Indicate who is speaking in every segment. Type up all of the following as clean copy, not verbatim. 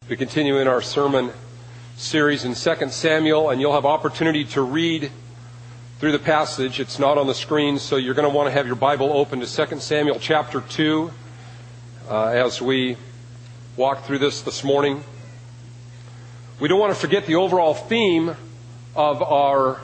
Speaker 1: We continue in our sermon series in 2 Samuel, and you'll have opportunity to read through the passage. It's not on the screen, so you're going to want to have your Bible open to 2 Samuel chapter 2 as we walk through this morning. We don't want to forget the overall theme of our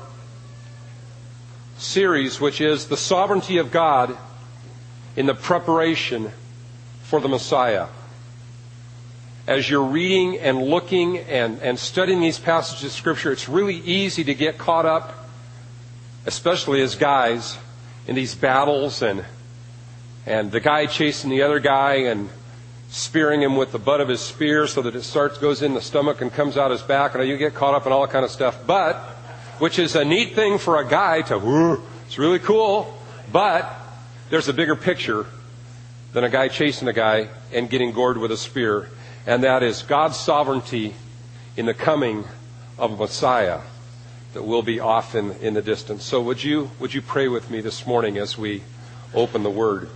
Speaker 1: series, which is the sovereignty of God in the preparation for the Messiah. As you're reading and looking and studying these passages of Scripture, it's really easy to get caught up, especially as guys, in these battles and the guy chasing the other guy and spearing him with the butt of his spear so that it goes in the stomach and comes out his back, and you get caught up in all that kind of stuff. But, which is a neat thing for a guy to, it's really cool, but there's a bigger picture than a guy chasing a guy and getting gored with a spear. And that is God's sovereignty in the coming of a Messiah that will be off in the distance. So would you pray with me this morning as we open the Word?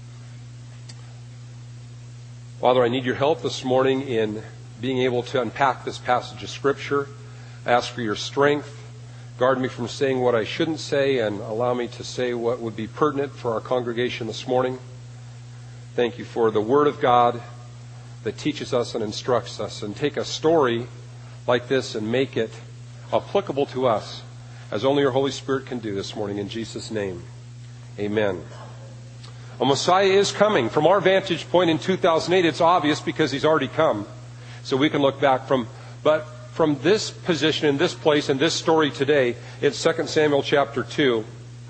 Speaker 1: Father, I need your help this morning in being able to unpack this passage of Scripture. I ask for your strength. Guard me from saying what I shouldn't say and allow me to say what would be pertinent for our congregation this morning. Thank you for the Word of God that teaches us and instructs us, and take a story like this and make it applicable to us as only your Holy Spirit can do this morning. In Jesus' name, amen. A Messiah is coming. From our vantage point in 2008, it's obvious because he's already come. So we can look back but from this position, in this place, in this story today, in 2 Samuel chapter 2,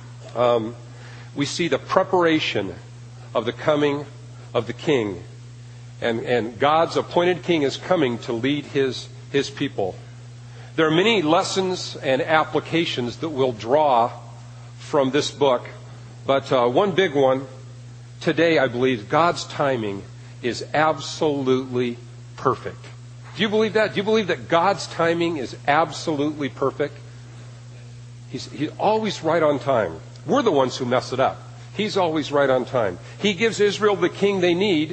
Speaker 1: we see the preparation of the coming of the King. And God's appointed King is coming to lead His people. There are many lessons and applications that we'll draw from this book. But one big one today, I believe, God's timing is absolutely perfect. Do you believe that? Do you believe that God's timing is absolutely perfect? He's always right on time. We're the ones who mess it up. He's always right on time. He gives Israel the king they need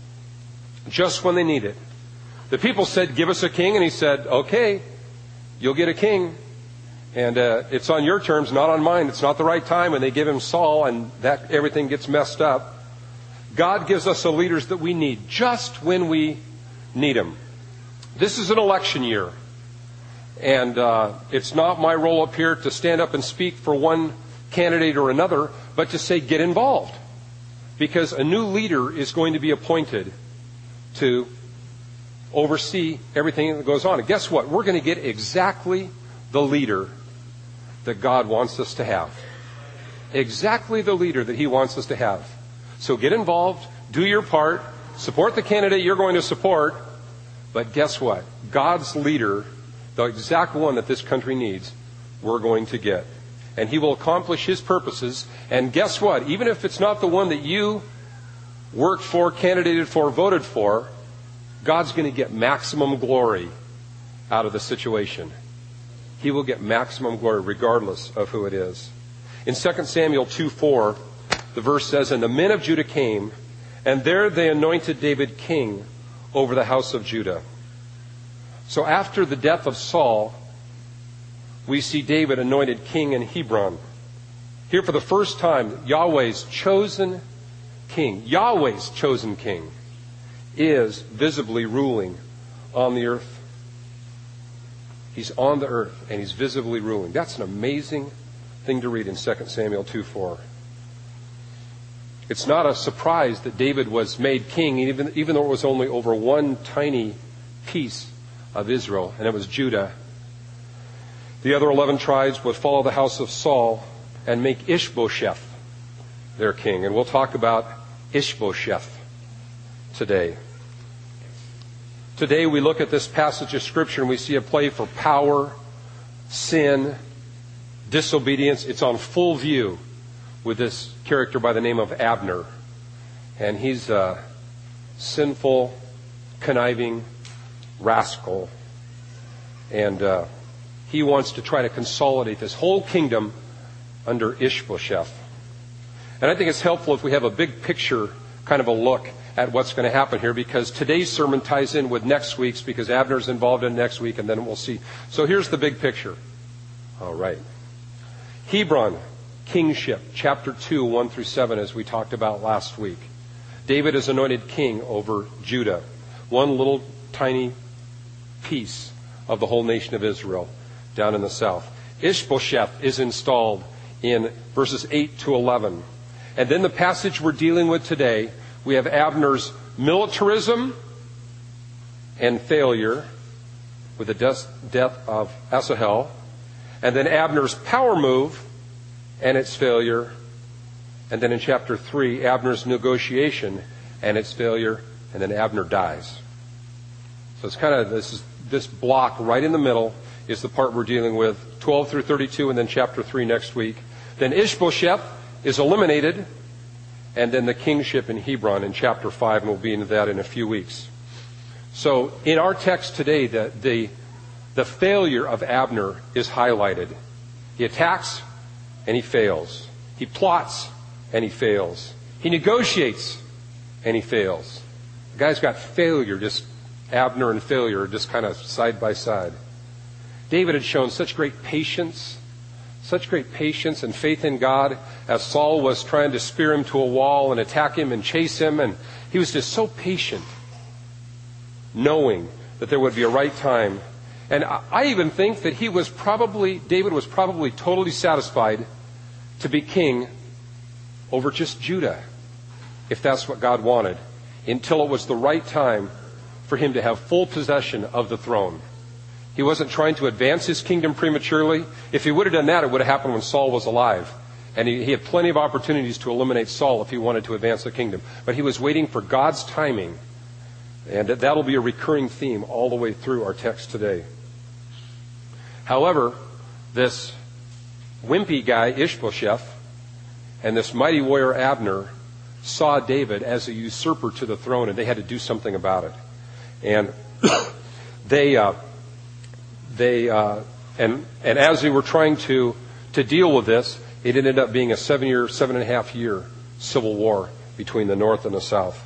Speaker 1: just when they need it. The people said, give us a king, and he said, okay, you'll get a king. And it's on your terms, not on mine. It's not the right time. And they give him Saul, and that everything gets messed up. God gives us the leaders that we need just when we need them. This is an election year. And it's not my role up here to stand up and speak for one candidate or another, but to say get involved. Because a new leader is going to be appointed to oversee everything that goes on. And guess what? We're going to get exactly the leader that God wants us to have. Exactly the leader that He wants us to have. So get involved, do your part, support the candidate you're going to support, but guess what? God's leader, the exact one that this country needs, we're going to get. And He will accomplish His purposes. And guess what? Even if it's not the one that you worked for, candidated for, voted for, God's going to get maximum glory out of the situation. He will get maximum glory regardless of who it is. In 2 Samuel 2:4, the verse says, and the men of Judah came, and there they anointed David king over the house of Judah. So after the death of Saul, we see David anointed king in Hebron. Here for the first time, Yahweh's chosen king is visibly ruling on the earth. He's on the earth and He's visibly ruling. That's an amazing thing to read in 2 Samuel 2:4. It's not a surprise that David was made king, even though it was only over one tiny piece of Israel, and it was Judah. The other 11 tribes would follow the house of Saul and make Ishbosheth their king. And we'll talk about Ishbosheth today. Today we look at this passage of Scripture and we see a play for power, sin, disobedience. It's on full view with this character by the name of Abner. And he's a sinful, conniving rascal. And he wants to try to consolidate this whole kingdom under Ishbosheth. And I think it's helpful if we have a big picture kind of a look at what's going to happen here, because today's sermon ties in with next week's, because Abner's involved in next week, and then we'll see. So here's the big picture. All right. Hebron, kingship, chapter 2, 1 through 7, as we talked about last week. David is anointed king over Judah, one little tiny piece of the whole nation of Israel down in the south. Ishbosheth is installed in verses 8 to 11. And then the passage we're dealing with today, we have Abner's militarism and failure with the death of Asahel. And then Abner's power move and its failure. And then in chapter 3, Abner's negotiation and its failure. And then Abner dies. So it's kind of this block right in the middle is the part we're dealing with, 12 through 32, and then chapter 3 next week. Then Ishbosheth is eliminated, and then the kingship in Hebron in chapter 5, and we'll be into that in a few weeks. So in our text today, the failure of Abner is highlighted. He attacks, and he fails. He plots, and he fails. He negotiates, and he fails. The guy's got failure, just Abner and failure, just kind of side by side. David had shown such great patience and faith in God as Saul was trying to spear him to a wall and attack him and chase him. And he was just so patient, knowing that there would be a right time. And I even think that David was probably totally satisfied to be king over just Judah, if that's what God wanted, until it was the right time for him to have full possession of the throne. He wasn't trying to advance his kingdom prematurely. If he would have done that, it would have happened when Saul was alive. And he had plenty of opportunities to eliminate Saul if he wanted to advance the kingdom. But he was waiting for God's timing. And that'll be a recurring theme all the way through our text today. However, this wimpy guy, Ishbosheth, and this mighty warrior, Abner, saw David as a usurper to the throne, and they had to do something about it. And and as they were trying to deal with this, it ended up being a 7.5 year civil war between the north and the south.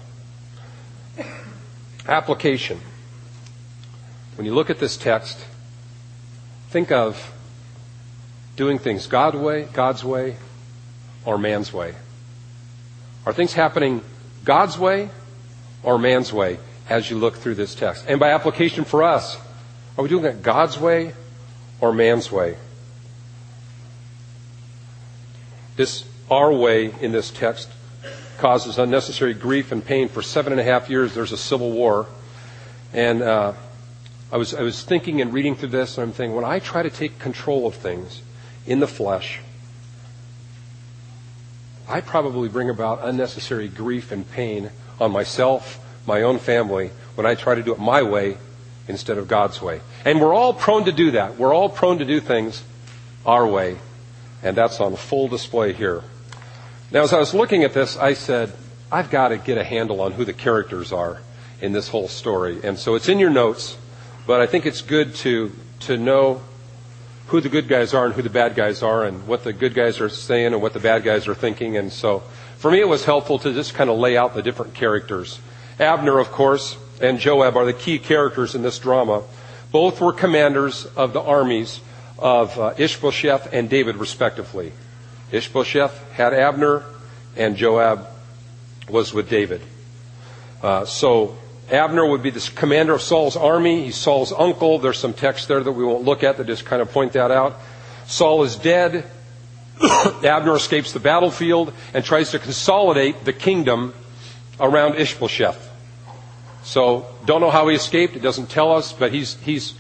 Speaker 1: Application. When you look at this text, think of doing things God's way, or man's way. Are things happening God's way or man's way as you look through this text? And by application for us, are we doing it God's way or man's way? This our way in this text causes unnecessary grief and pain. For 7.5 years there's a civil war. And I was thinking and reading through this, and I'm thinking, when I try to take control of things in the flesh, I probably bring about unnecessary grief and pain on myself, my own family, when I try to do it my way instead of God's way. And we're all prone to do that. We're all prone to do things our way. And that's on full display here. Now, as I was looking at this, I said, I've got to get a handle on who the characters are in this whole story. And so it's in your notes, but I think it's good to know who the good guys are and who the bad guys are, and what the good guys are saying and what the bad guys are thinking. And so for me, it was helpful to just kind of lay out the different characters. Abner, of course, and Joab are the key characters in this drama. Both were commanders of the armies of Ishbosheth and David, respectively. Ishbosheth had Abner, and Joab was with David. So Abner would be the commander of Saul's army. He's Saul's uncle. There's some text there that we won't look at that just kind of point that out. Saul is dead. Abner escapes the battlefield and tries to consolidate the kingdom around Ishbosheth. So don't know how he escaped. It doesn't tell us, but he's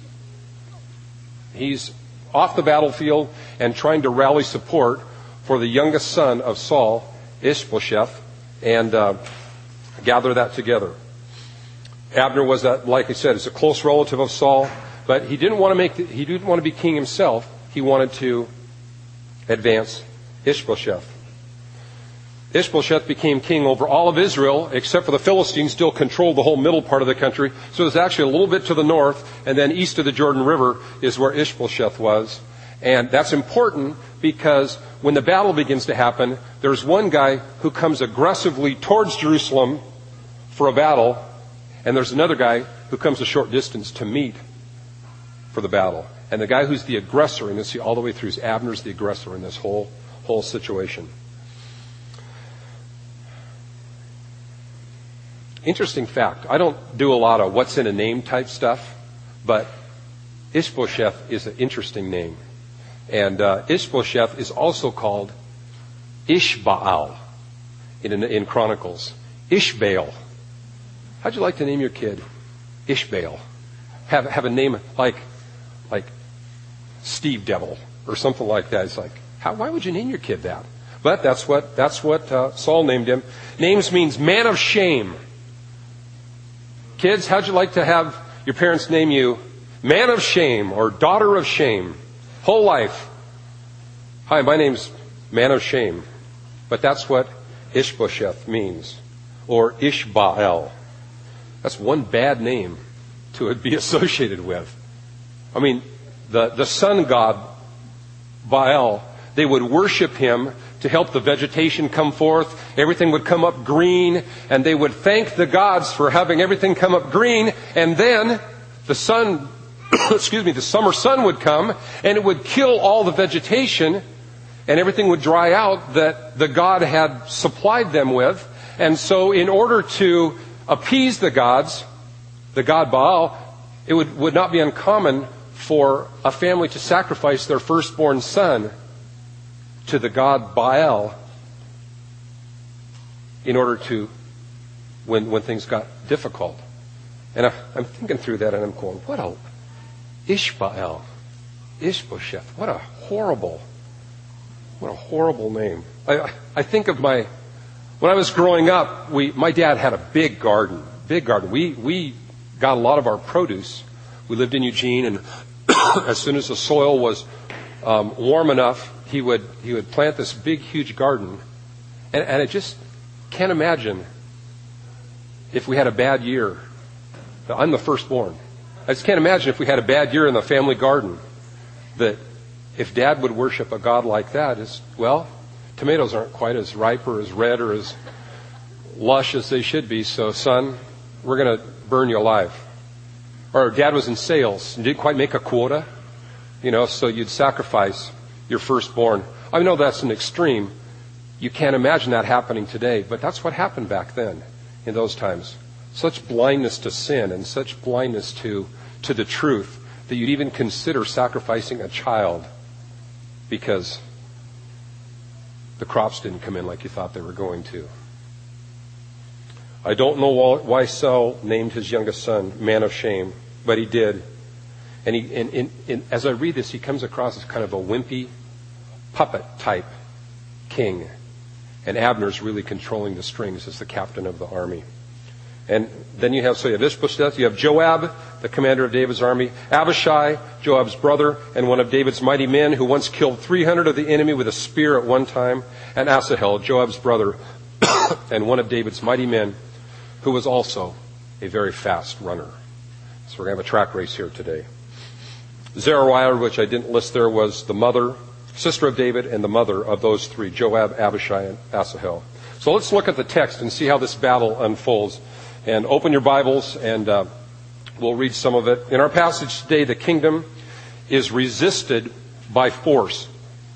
Speaker 1: off the battlefield and trying to rally support for the youngest son of Saul, Ishbosheth, and gather that together. Abner was, like I said, is a close relative of Saul, but he didn't want to be king himself. He wanted to advance Ishbosheth. Ishbosheth became king over all of Israel, except for the Philistines still controlled the whole middle part of the country. So there's actually a little bit to the north, and then east of the Jordan River is where Ishbosheth was. And that's important because when the battle begins to happen, there's one guy who comes aggressively towards Jerusalem for a battle, and there's another guy who comes a short distance to meet for the battle. And the guy who's the aggressor, and you'll see all the way through, is Abner's the aggressor in this whole situation. Interesting fact. I don't do a lot of what's in a name type stuff, but Ishbosheth is an interesting name. And Ishbosheth is also called Ishbaal in Chronicles. Ishbaal. How'd you like to name your kid? Ishbaal. Have a name like Steve Devil or something like that. It's like, why would you name your kid that? But that's what Saul named him. Names means man of shame. Kids, how'd you like to have your parents name you man of shame or daughter of shame? Whole life. Hi, my name's man of shame. But that's what Ishbosheth means. Or Ishbaal. That's one bad name to be associated with. I mean, the sun god, Baal, they would worship him to help the vegetation come forth. Everything would come up green, and they would thank the gods for having everything come up green, and then the sun, the summer sun would come, and it would kill all the vegetation, and everything would dry out that the god had supplied them with. And so in order to appease the gods, the god Baal, it would not be uncommon for a family to sacrifice their firstborn son to the god Baal in order to, when things got difficult. And I'm thinking through that, and I'm going, what a Ishbaal, Ishbosheth, what a horrible name. I think of when I was growing up, my dad had a big garden. We got a lot of our produce. We lived in Eugene, and as soon as the soil was warm enough, he would plant this big, huge garden. And I just can't imagine if we had a bad year. I'm the firstborn. I just can't imagine if we had a bad year in the family garden, that if Dad would worship a God like that, tomatoes aren't quite as ripe or as red or as lush as they should be, so son, we're going to burn you alive. Or Dad was in sales and didn't quite make a quota, so you'd sacrifice your firstborn. I know that's an extreme. You can't imagine that happening today, but that's what happened back then, in those times. Such blindness to sin and such blindness to the truth that you'd even consider sacrificing a child because the crops didn't come in like you thought they were going to. I don't know why Saul named his youngest son Man of Shame, but he did. And as I read this, he comes across as kind of a wimpy, puppet type king. And Abner's really controlling the strings as the captain of the army. And then you have Ishbosheth, you have Joab, the commander of David's army, Abishai, Joab's brother, and one of David's mighty men who once killed 300 of the enemy with a spear at one time, and Asahel, Joab's brother, and one of David's mighty men who was also a very fast runner. So we're going to have a track race here today. Zeruiah, which I didn't list there, was the sister of David and the mother of those three, Joab, Abishai, and Asahel. So let's look at the text and see how this battle unfolds. And open your Bibles, and we'll read some of it. In our passage today, the kingdom is resisted by force.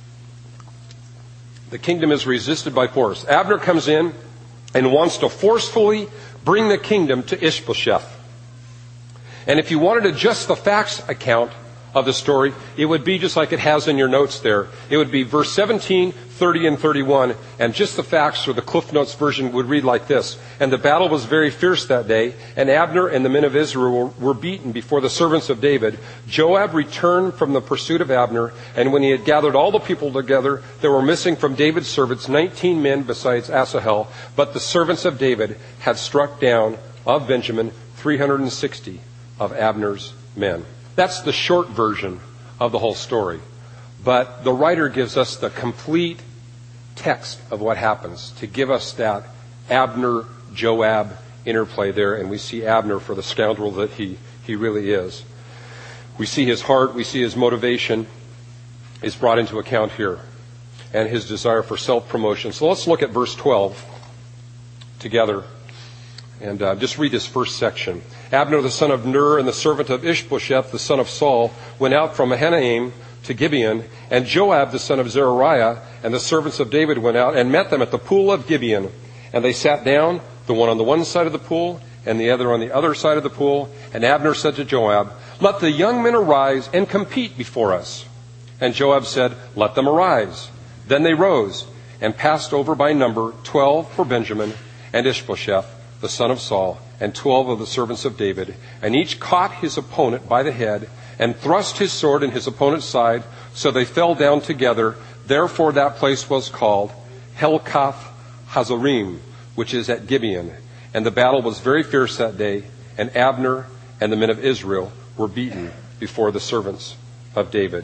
Speaker 1: The kingdom is resisted by force. Abner comes in and wants to forcefully bring the kingdom to Ishbosheth. And if you wanted just the facts account of the story, it would be just like it has in your notes there. It would be verse 17, 30, and 31, and just the facts, or the Cliff Notes version, would read like this. And the battle was very fierce that day, and Abner and the men of Israel were beaten before the servants of David. Joab returned from the pursuit of Abner, and when he had gathered all the people together, there were missing from David's servants 19 men besides Asahel, but the servants of David had struck down of Benjamin 360 of Abner's men. That's the short version of the whole story. But the writer gives us the complete text of what happens to give us that Abner-Joab interplay there. And we see Abner for the scoundrel that he really is. We see his heart, we see his motivation is brought into account here. And his desire for self-promotion. So let's look at verse 12 together. And just read this first section. Abner the son of Ner and the servant of Ishbosheth the son of Saul went out from Mahanaim to Gibeon, and Joab the son of Zeruiah and the servants of David went out and met them at the pool of Gibeon. And they sat down, the one on the one side of the pool and the other on the other side of the pool. And Abner said to Joab, "Let the young men arise and compete before us." And Joab said, "Let them arise." Then they rose and passed over by number 12 for Benjamin and Ishbosheth the son of Saul, and 12 of the servants of David. And each caught his opponent by the head, and thrust his sword in his opponent's side, so they fell down together. Therefore that place was called Helkath Hazorim, which is at Gibeon. And the battle was very fierce that day, and Abner and the men of Israel were beaten before the servants of David.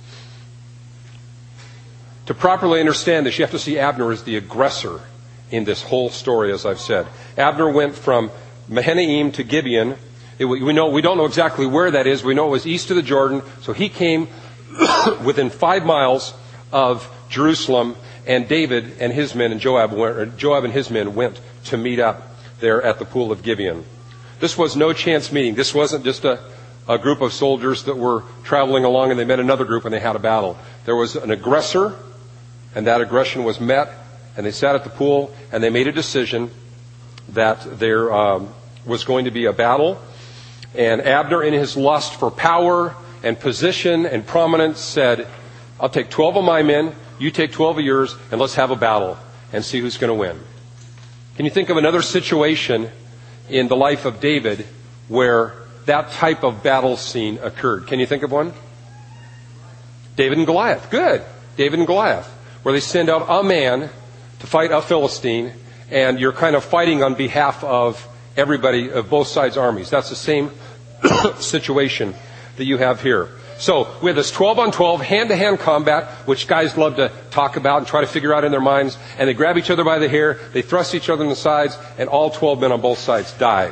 Speaker 1: To properly understand this, you have to see Abner as the aggressor in this whole story, as I've said. Abner went from Mahanaim to Gibeon. We don't know exactly where that is. We know it was east of the Jordan. So he came within 5 miles of Jerusalem, and David and his men and Joab and his men went to meet up there at the pool of Gibeon. This was no chance meeting. This wasn't just a group of soldiers that were traveling along and they met another group and they had a battle. There was an aggressor, and that aggression was met, and they sat at the pool and they made a decision that there was going to be a battle. And Abner, in his lust for power and position and prominence, said, "I'll take 12 of my men, you take 12 of yours, and let's have a battle and see who's going to win." Can you think of another situation in the life of David where that type of battle scene occurred? Can you think of one? David and Goliath. Good. David and Goliath, where they send out a man to fight a Philistine, and you're kind of fighting on behalf of everybody, of both sides' armies. That's the same situation that you have here. So we have this 12 on 12 hand-to-hand combat, which guys love to talk about and try to figure out in their minds. And they grab each other by the hair, they thrust each other in the sides, and all 12 men on both sides die.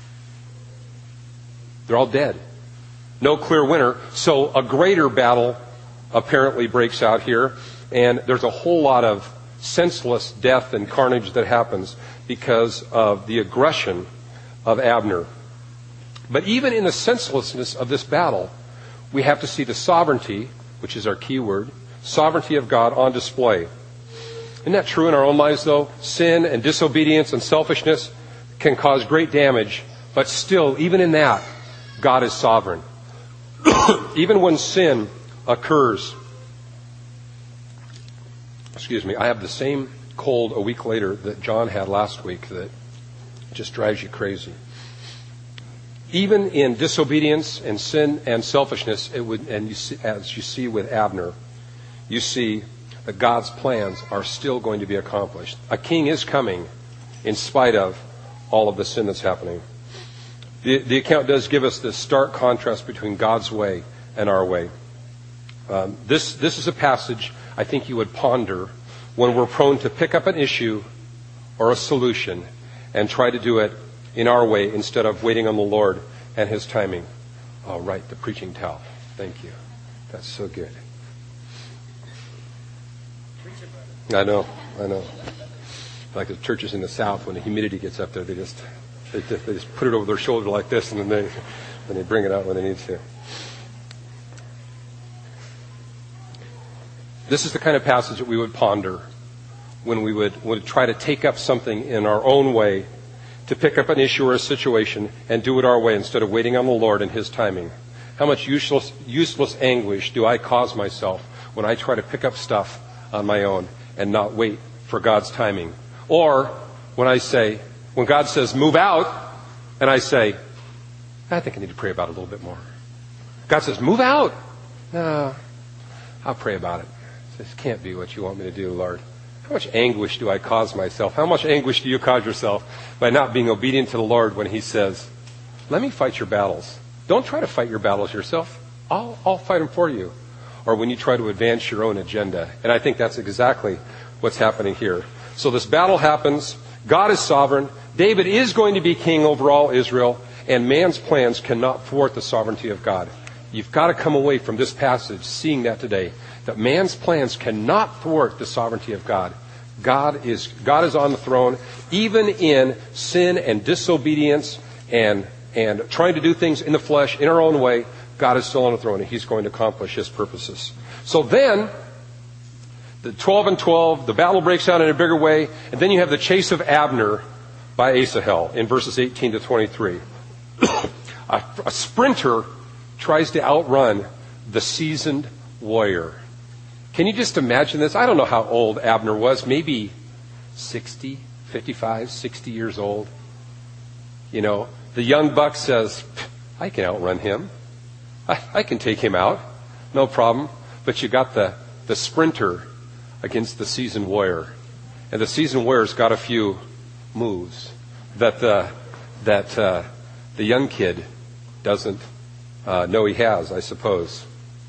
Speaker 1: They're all dead. No clear winner. So a greater battle apparently breaks out here, and there's a whole lot of senseless death and carnage that happens because of the aggression of Abner. But even in the senselessness of this battle, we have to see the sovereignty, which is our key word, sovereignty of God on display. Isn't that true in our own lives, though? Sin and disobedience and selfishness can cause great damage, but still, even in that, God is sovereign. Even when sin occurs, I have the same cold a week later that John had last week that just drives you crazy. Even in disobedience and sin and selfishness, as you see with Abner, you see that God's plans are still going to be accomplished. A king is coming in spite of all of the sin that's happening. The account does give us this stark contrast between God's way and our way. This is a passage I think you would ponder when we're prone to pick up an issue or a solution and try to do it in our way instead of waiting on the Lord and His timing. Oh, right, the preaching towel. Thank you. That's so good. I know. Like the churches in the South, when the humidity gets up there, they just put it over their shoulder like this, and then they bring it out when they need to. This is the kind of passage that we would ponder when we would try to take up something in our own way, to pick up an issue or a situation and do it our way instead of waiting on the Lord and His timing. How much useless anguish do I cause myself when I try to pick up stuff on my own and not wait for God's timing? Or when God says, move out, and I say, I think I need to pray about it a little bit more. God says, move out. No, I'll pray about it. This can't be what you want me to do, Lord. How much anguish do I cause myself? How much anguish do you cause yourself by not being obedient to the Lord when He says, let me fight your battles. Don't try to fight your battles yourself. I'll fight them for you. Or when you try to advance your own agenda. And I think that's exactly what's happening here. So this battle happens. God is sovereign. David is going to be king over all Israel. And man's plans cannot thwart the sovereignty of God. You've got to come away from this passage seeing that today. That man's plans cannot thwart the sovereignty of God. God is on the throne, even in sin and disobedience and trying to do things in the flesh, in our own way. God is still on the throne, and He's going to accomplish His purposes. So then, the 12 and 12, the battle breaks out in a bigger way, and then you have the chase of Abner by Asahel in verses 18 to 23. A sprinter tries to outrun the seasoned warrior. Can you just imagine this? I don't know how old Abner was, maybe 60, 55, 60 years old. You know, the young buck says, I can outrun him. I can take him out. No problem. But you got the sprinter against the seasoned warrior. And the seasoned warrior's got a few moves that the young kid doesn't know he has, I suppose.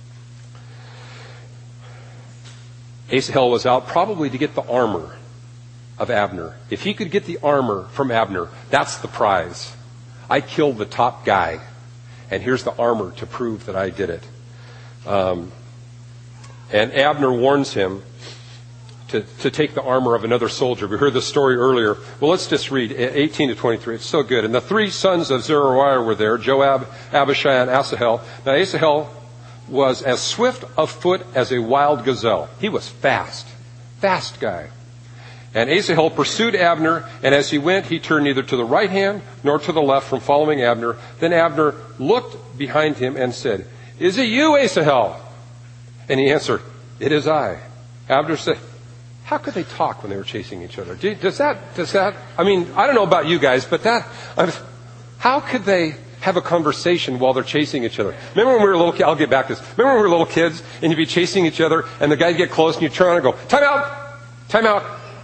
Speaker 1: Asahel was out probably to get the armor of Abner. If he could get the armor from Abner, that's the prize. I killed the top guy, and here's the armor to prove that I did it. And Abner warns him to take the armor of another soldier. We heard this story earlier. Well, let's just read 18 to 23. It's so good. And the three sons of Zeruiah were there, Joab, Abishai, and Asahel. Now Asahel was as swift of foot as a wild gazelle. He was fast guy. And Asahel pursued Abner, and as he went, he turned neither to the right hand nor to the left from following Abner. Then Abner looked behind him and said, Is it you, Asahel? And he answered, It is I. Abner said, How could they talk when they were chasing each other? Does that, I mean, I don't know about you guys, but how could they have a conversation while they're chasing each other? Remember when we were little kids? I'll get back to this. Remember when we were little kids and you'd be chasing each other and the guy'd get close and you'd turn around and go, Time out.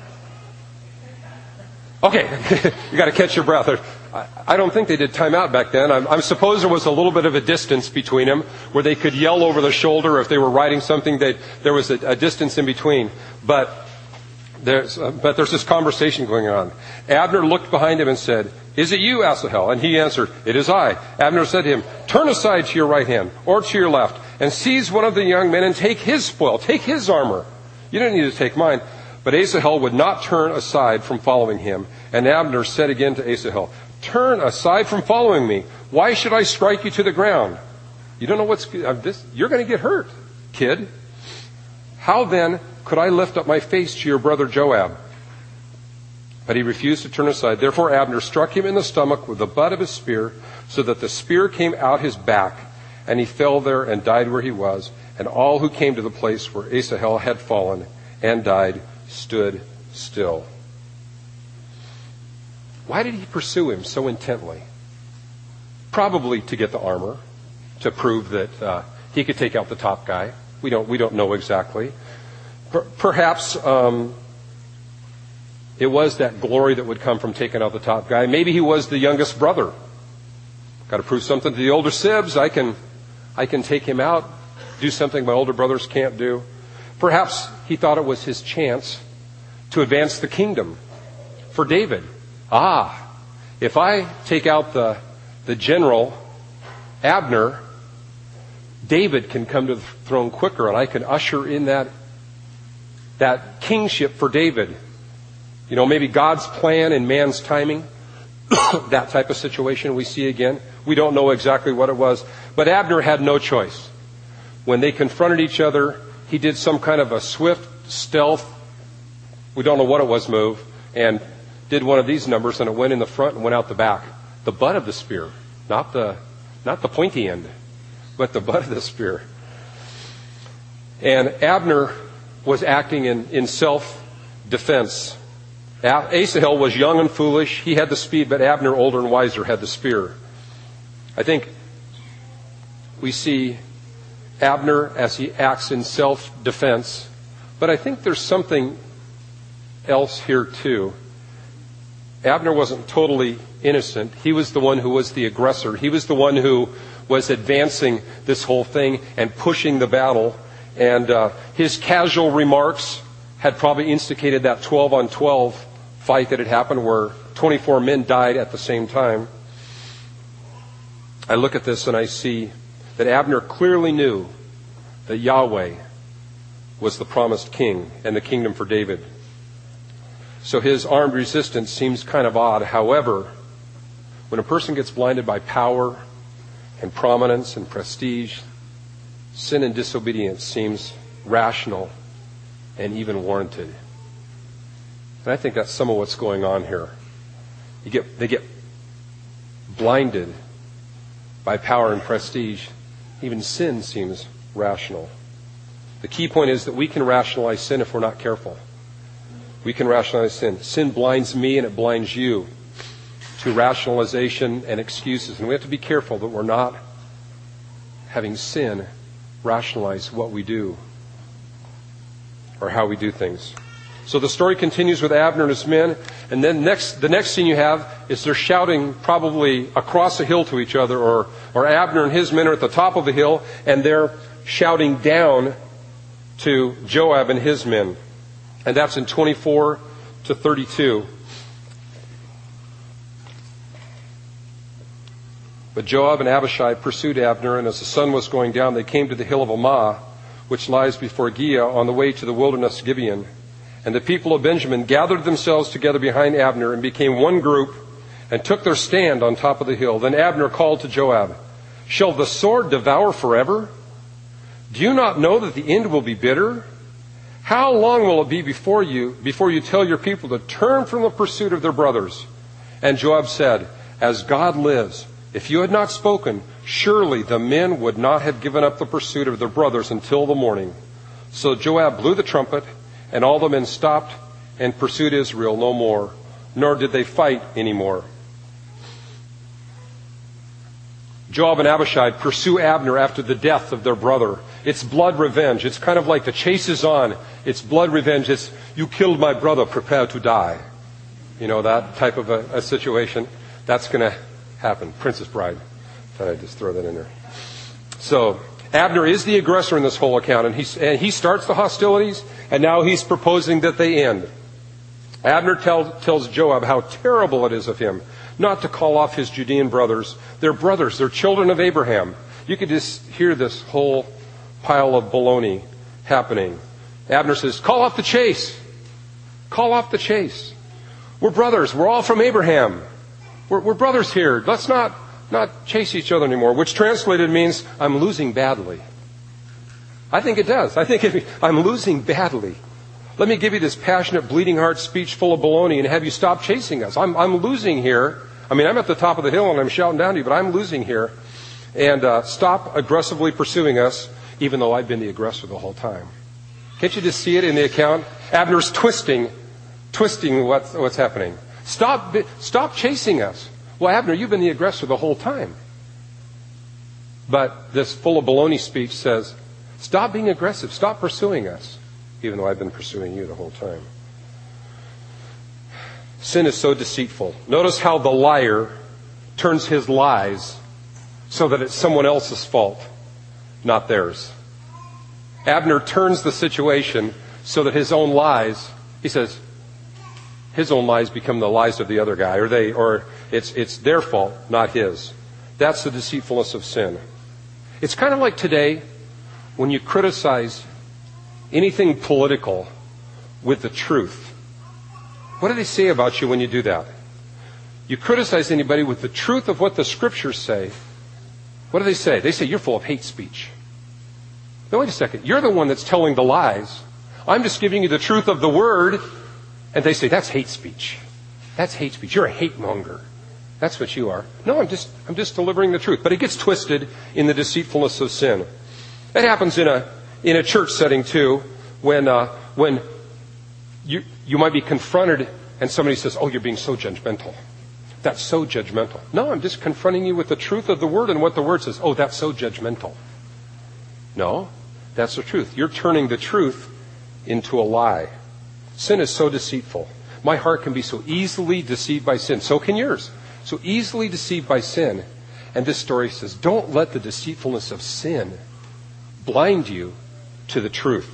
Speaker 1: Okay, you got to catch your breath. I don't think they did time out back then. I suppose there was a little bit of a distance between them where they could yell over the shoulder if they were riding something. There was a distance in between. But there's this conversation going on. Abner looked behind him and said, Is it you, Asahel? And he answered, It is I. Abner said to him, Turn aside to your right hand or to your left and seize one of the young men and take his spoil, take his armor. You don't need to take mine. But Asahel would not turn aside from following him. And Abner said again to Asahel, Turn aside from following me. Why should I strike you to the ground? You don't know you're going to get hurt, kid. How then could I lift up my face to your brother Joab? But he refused to turn aside. Therefore Abner struck him in the stomach with the butt of his spear, so that the spear came out his back, and he fell there and died where he was. And all who came to the place where Asahel had fallen and died stood still. Why did he pursue him so intently? Probably to get the armor, to prove that he could take out the top guy. We don't know exactly. Perhaps it was that glory that would come from taking out the top guy. Maybe he was the youngest brother. Got to prove something to the older sibs. I can take him out, do something my older brothers can't do. Perhaps he thought it was his chance to advance the kingdom for David. If I take out the general, Abner, David can come to the throne quicker, and I can usher in that kingship for David. You know, maybe God's plan and man's timing, that type of situation we see again. We don't know exactly what it was, but Abner had no choice. When they confronted each other, he did some kind of a swift stealth, we don't know what it was, move, and did one of these numbers, and it went in the front and went out the back. The butt of the spear, not the pointy end, but the butt of the spear. And Abner was acting in self-defense. Asahel was young and foolish. He had the speed, but Abner, older and wiser, had the spear. I think we see Abner as he acts in self-defense. But I think there's something else here too. Abner wasn't totally innocent. He was the one who was the aggressor. He was the one who was advancing this whole thing and pushing the battle. And his casual remarks had probably instigated that 12-on-12 fight that had happened where 24 men died at the same time. I look at this and I see that Abner clearly knew that Yahweh was the promised king and the kingdom for David. So his armed resistance seems kind of odd. However, when a person gets blinded by power and prominence and prestige, sin and disobedience seems rational and even warranted. And I think that's some of what's going on here. They get blinded by power and prestige. Even sin seems rational. The key point is that we can rationalize sin if we're not careful. We can rationalize sin. Sin blinds me and it blinds you to rationalization and excuses. And we have to be careful that we're not having sin rationalize what we do or how we do things. So the story continues with Abner and his men, and then the next scene you have is they're shouting probably across a hill to each other, or Abner and his men are at the top of the hill, and they're shouting down to Joab and his men. And that's in 24 to 32. But Joab and Abishai pursued Abner, and as the sun was going down, they came to the hill of Ammah, which lies before Giah, on the way to the wilderness Gibeon. And the people of Benjamin gathered themselves together behind Abner and became one group and took their stand on top of the hill. Then Abner called to Joab, "Shall the sword devour forever? Do you not know that the end will be bitter? How long will it be before you tell your people to turn from the pursuit of their brothers?" And Joab said, "As God lives, if you had not spoken, surely the men would not have given up the pursuit of their brothers until the morning." So Joab blew the trumpet, and all the men stopped and pursued Israel no more, nor did they fight anymore. Joab and Abishai pursue Abner after the death of their brother. It's blood revenge. It's kind of like the chase is on. It's blood revenge. It's, "You killed my brother, prepare to die." You know, that type of a situation. That's going to happen. Princess Bride. Thought I'd just throw that in there. So Abner is the aggressor in this whole account, and he starts the hostilities, and now he's proposing that they end. Abner tells Joab how terrible it is of him not to call off his Judean brothers. They're children of Abraham. You could just hear this whole pile of baloney happening. Abner says, "Call off the chase. Call off the chase. We're brothers. We're all from Abraham. We're brothers here. Let's not chase each other anymore," which translated means I'm losing badly. I think it does. I think I'm losing badly. Let me give you this passionate, bleeding heart speech full of baloney and have you stop chasing us. I'm losing here. I mean, I'm at the top of the hill and I'm shouting down to you, but I'm losing here. And stop aggressively pursuing us, even though I've been the aggressor the whole time. Can't you just see it in the account? Abner's twisting what's happening. Stop chasing us. Well, Abner, you've been the aggressor the whole time. But this full of baloney speech says, stop being aggressive. Stop pursuing us, even though I've been pursuing you the whole time. Sin is so deceitful. Notice how the liar turns his lies so that it's someone else's fault, not theirs. Abner turns the situation so that his own lies, he says, his own lies become the lies of the other guy, or it's their fault, not his. That's the deceitfulness of sin. It's kind of like today when you criticize anything political with the truth. What do they say about you when you do that? You criticize anybody with the truth of what the scriptures say. What do they say? They say you're full of hate speech. Now wait a second. You're the one that's telling the lies. I'm just giving you the truth of the word. And they say, that's hate speech. That's hate speech. You're a hate monger. That's what you are. No, I'm just delivering the truth. But it gets twisted in the deceitfulness of sin. That happens in a church setting too, when you might be confronted and somebody says, "Oh, you're being so judgmental. That's so judgmental." No, I'm just confronting you with the truth of the word and what the word says. "Oh, that's so judgmental." No, that's the truth. You're turning the truth into a lie. Sin is so deceitful. My heart can be so easily deceived by sin. So can yours. So easily deceived by sin. And this story says, don't let the deceitfulness of sin blind you to the truth.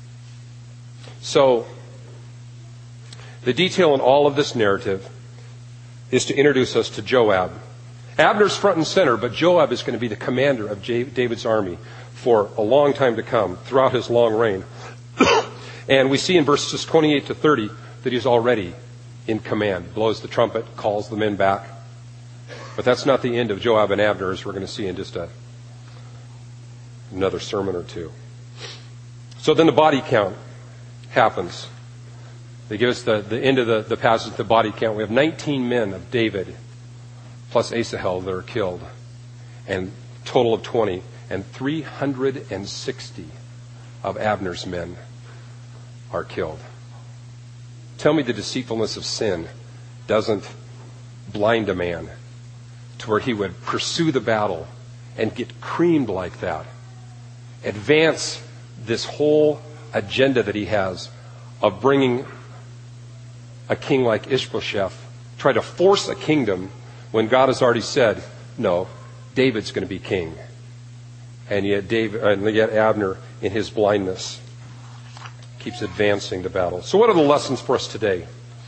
Speaker 1: So, the detail in all of this narrative is to introduce us to Joab. Abner's front and center, but Joab is going to be the commander of David's army for a long time to come, throughout his long reign. And we see in verses 28 to 30, that he's already in command, blows the trumpet, calls the men back. But that's not the end of Joab and Abner, as we're going to see in just another sermon or two. So then the body count happens. They give us the end of the passage, the body count. We have 19 men of David, plus Asahel, that are killed, and total of 20, and 360 of Abner's men are killed. Tell me the deceitfulness of sin doesn't blind a man to where he would pursue the battle and get creamed like that. Advance this whole agenda that he has of bringing a king like Ishbosheth, try to force a kingdom when God has already said, no, David's going to be king. And yet Abner, in his blindness, keeps advancing the battle. So what are the lessons for us today?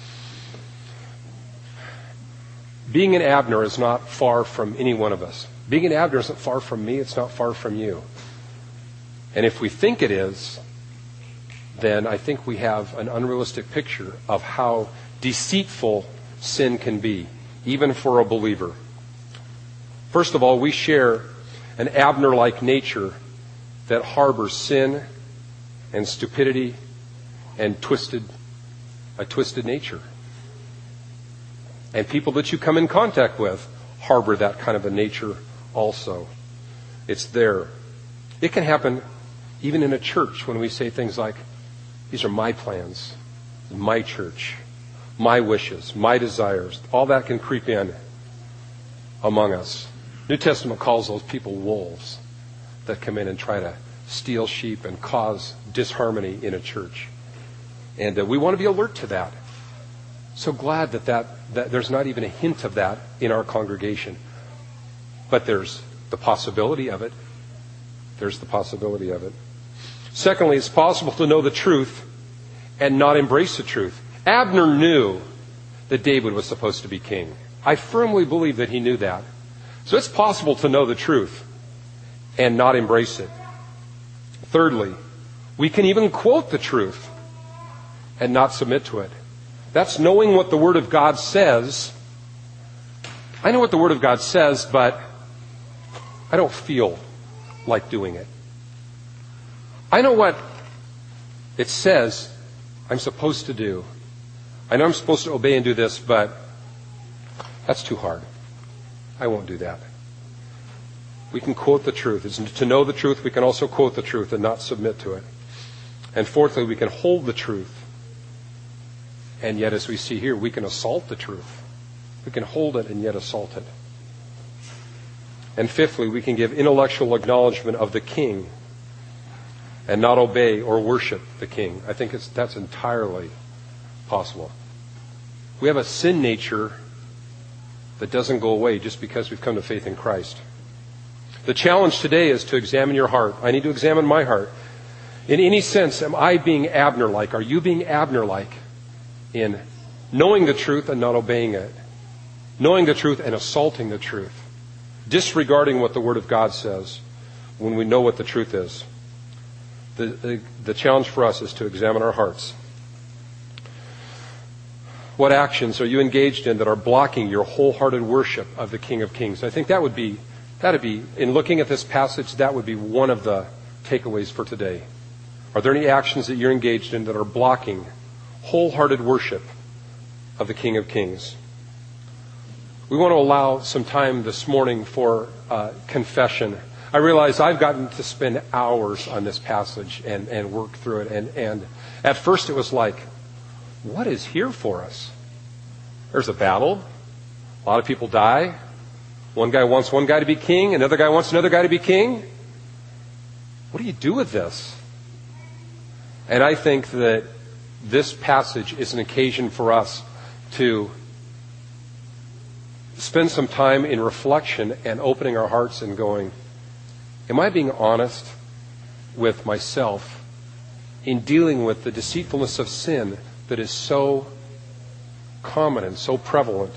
Speaker 1: Being an Abner is not far from any one of us. Being an Abner isn't far from me. It's not far from you. And if we think it is, then I think we have an unrealistic picture of how deceitful sin can be, even for a believer. First of all, we share an Abner-like nature that harbors sin and stupidity and a twisted nature. And people that you come in contact with harbor that kind of a nature also. It's there. It can happen even in a church when we say things like, these are my plans, my church, my wishes, my desires. All that can creep in among us. New Testament calls those people wolves that come in and try to steal sheep and cause disharmony in a church. And we want to be alert to that. So glad that there's not even a hint of that in our congregation. But there's the possibility of it. There's the possibility of it. Secondly, it's possible to know the truth and not embrace the truth. Abner knew that David was supposed to be king. I firmly believe that he knew that. So it's possible to know the truth and not embrace it. Thirdly, we can even quote the truth and not submit to it. That's knowing what the Word of God says. I know what the Word of God says, but I don't feel like doing it. I know what it says I'm supposed to do. I know I'm supposed to obey and do this, but that's too hard. I won't do that. We can quote the truth. It's to know the truth, we can also quote the truth and not submit to it. And fourthly, we can hold the truth. And yet, as we see here, we can assault the truth. We can hold it and yet assault it. And fifthly, we can give intellectual acknowledgement of the king and not obey or worship the king. I think that's entirely possible. We have a sin nature that doesn't go away just because we've come to faith in Christ. The challenge today is to examine your heart. I need to examine my heart. In any sense, am I being Abner-like? Are you being Abner-like in knowing the truth and not obeying it? Knowing the truth and assaulting the truth? Disregarding what the Word of God says when we know what the truth is? The challenge for us is to examine our hearts. What actions are you engaged in that are blocking your wholehearted worship of the King of Kings? I think that'd be, in looking at this passage, that would be one of the takeaways for today. Are there any actions that you're engaged in that are blocking wholehearted worship of the King of Kings? We want to allow some time this morning for confession. I realize I've gotten to spend hours on this passage and work through it. And at first it was like, what is here for us? There's a battle. A lot of people die. One guy wants one guy to be king. Another guy wants another guy to be king. What do you do with this? And I think that this passage is an occasion for us to spend some time in reflection and opening our hearts and going, am I being honest with myself in dealing with the deceitfulness of sin that is so common and so prevalent?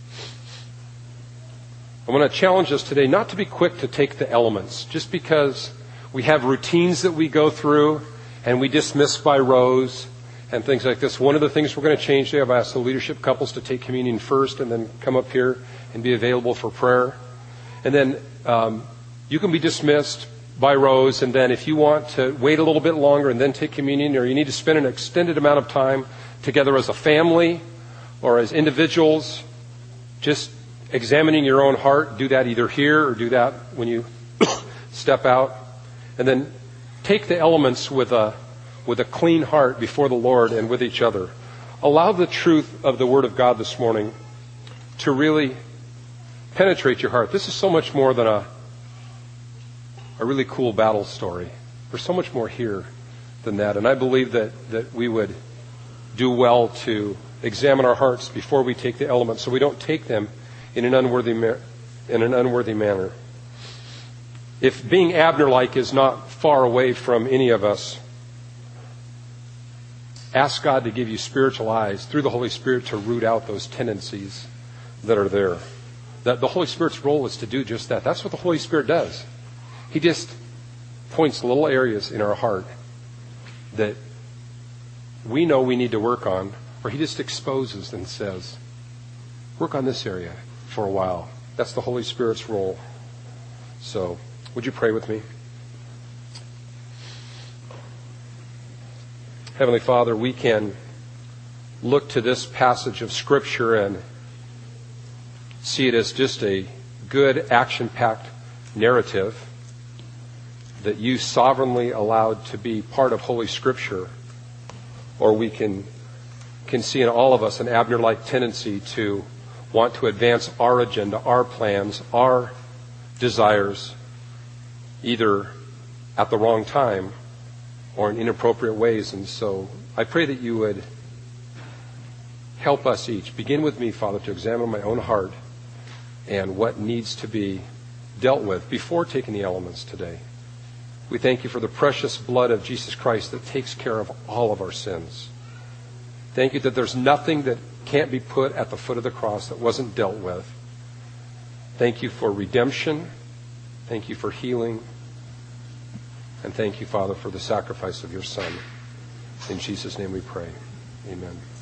Speaker 1: I want to challenge us today not to be quick to take the elements. Just because we have routines that we go through and we dismiss by rows and things like this. One of the things we're going to change today, I've asked the leadership couples to take communion first and then come up here and be available for prayer. And then you can be dismissed by rows, and then if you want to wait a little bit longer and then take communion, or you need to spend an extended amount of time together as a family or as individuals, just examining your own heart, do that either here or do that when you step out. And then take the elements with a clean heart before the Lord and with each other. Allow the truth of the Word of God this morning to really penetrate your heart. This is so much more than a really cool battle story. There's so much more here than that. And I believe that we would do well to examine our hearts before we take the elements, so we don't take them in an unworthy manner. If being Abner-like is not far away from any of us, ask God to give you spiritual eyes through the Holy Spirit to root out those tendencies that are there. That the Holy Spirit's role is to do just that. That's what the Holy Spirit does. He just points little areas in our heart that we know we need to work on, or He just exposes and says, work on this area for a while. That's the Holy Spirit's role. So, would you pray with me? Heavenly Father, we can look to this passage of Scripture and see it as just a good, action-packed narrative that you sovereignly allowed to be part of Holy Scripture. Or we can see in all of us an Abner-like tendency to want to advance our agenda, our plans, our desires, either at the wrong time or in inappropriate ways. And so I pray that you would help us each. Begin with me, Father, to examine my own heart and what needs to be dealt with before taking the elements today. We thank you for the precious blood of Jesus Christ that takes care of all of our sins. Thank you that there's nothing that can't be put at the foot of the cross that wasn't dealt with. Thank you for redemption. Thank you for healing. And thank you, Father, for the sacrifice of your Son. In Jesus' name we pray. Amen.